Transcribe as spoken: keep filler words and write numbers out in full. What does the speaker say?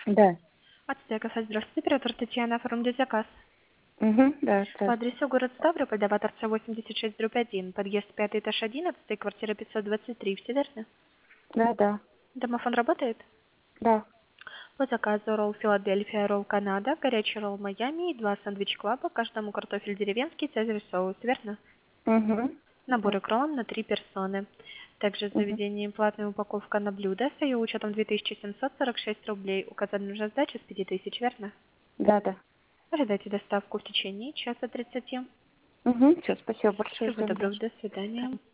Да. Ацтека, здравствуйте, оператор Татьяна, оформлю заказ. Угу, да, По здравствуйте. адресу город Ставрополь, дома торца восемьдесят шесть дробь один, подъезд пятый этаж одиннадцать, квартира пятьсот двадцать три, все верно? Да, да, Домофон работает? да. По заказу ролл Филадельфия, ролл Канада, горячий ролл Майами и два сэндвич клаба, каждому картофель деревенский, цезарь соус, верно? Угу. Набор Да. икрон на три персоны. Также в Угу. заведении платная упаковка на блюдо с ее учетом две тысячи семьсот сорок шесть рублей. Указана уже сдача с пяти тысяч, верно? Да, да. Ожидайте доставку в течение часа тридцати. Угу. Все, спасибо большое, Всего ждем доброго, дальше. до свидания.